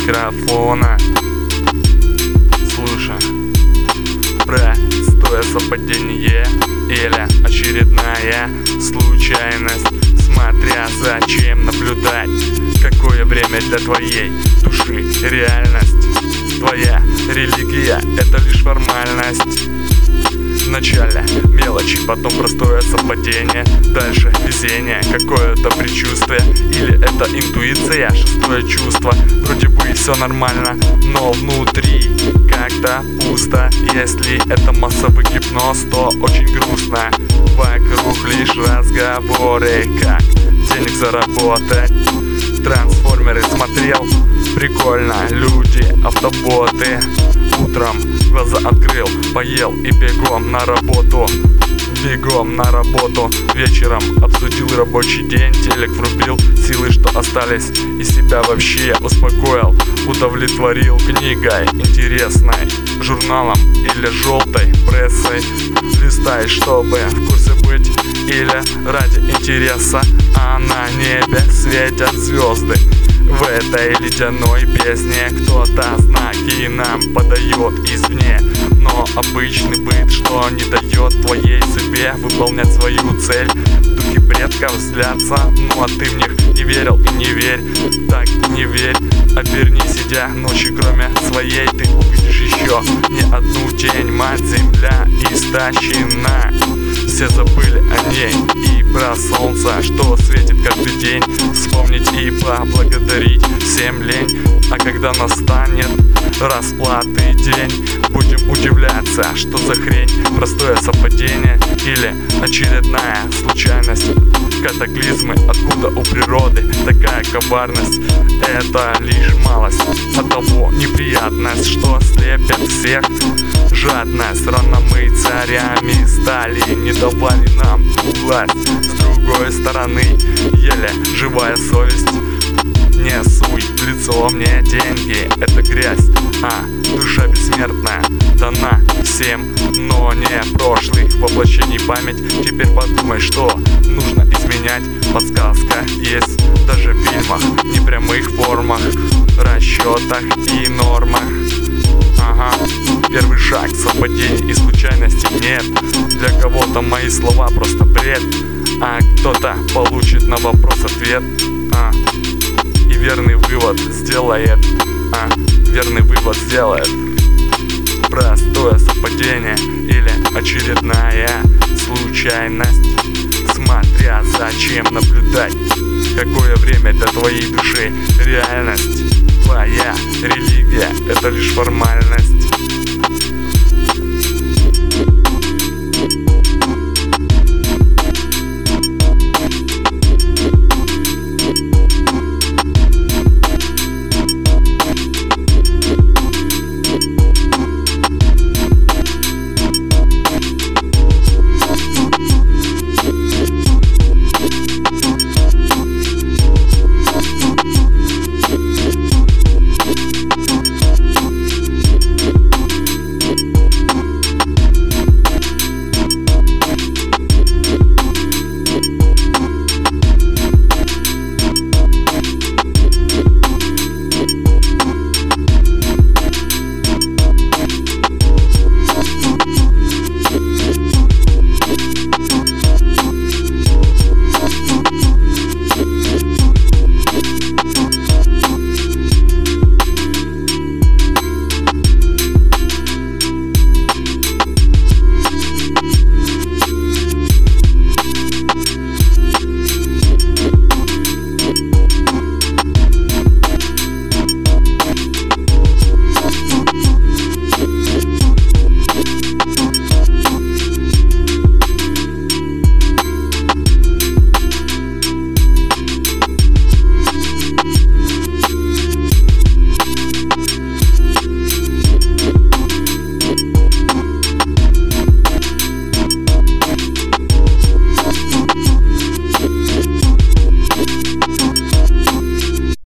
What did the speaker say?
микрофона. Слушай, простое совпадение или очередная случайность, смотря зачем наблюдать, какое время для твоей души реальность. Твоя религия — это лишь формальность. Вначале мелочи, потом простое совпадение, дальше везение, какое-то предчувствие, или это интуиция, шестое чувство. Вроде бы все нормально, но внутри как-то пусто. Если это массовый гипноз, то очень грустно. Вокруг лишь разговоры, как денег заработать. Трансформеры смотрел, прикольно, люди, автоботы. Утром глаза открыл, поел и бегом на работу. Бегом на работу. Вечером обсудил рабочий день, телек врубил, силы, что остались, и себя вообще успокоил. Удовлетворил книгой интересной, журналом или желтой прессой. Листай, чтобы в курсе быть, или ради интереса. А на небе светят звезды. В этой ледяной песне кто-то знаки нам подает извне, но обычный быт, что не дает твоей судьбе выполнять свою цель. Духи предков злятся, ну а ты в них не верил и не верь. Так не верь, оберни, сидя ночи, кроме своей ты увидишь еще не одну тень. Мать земля истощена, все забыли о ней и про солнце, что светит каждый день. Вспомнить и поблагодарить всем лень. А когда настанет расплаты день, будем удивляться, что за хрень. Простое совпадение или очередная случайность. Катаклизмы, откуда у природы такая коварность? Это лишь малость, от того неприятность, что слепят всех. Жадность, рано мы царями стали, не давали нам ту власть. С другой стороны, еле живая совесть. Не суй в лицо мне деньги, это грязь, а душа бессмертная дана всем, но не прошлый в воплощении память. Теперь подумай, что нужно изменять. Подсказка есть даже в фильмах, непрямых формах, расчетах и нормах. Ага, первый шаг совпадений и случайностей нет. Для кого-то мои слова просто бред, а кто-то получит на вопрос ответ. И верный вывод сделает. Верный вывод сделает. Простое совпадение или очередная случайность, смотря зачем наблюдать, какое время для твоей души реальность. Твоя религия — это лишь формальность.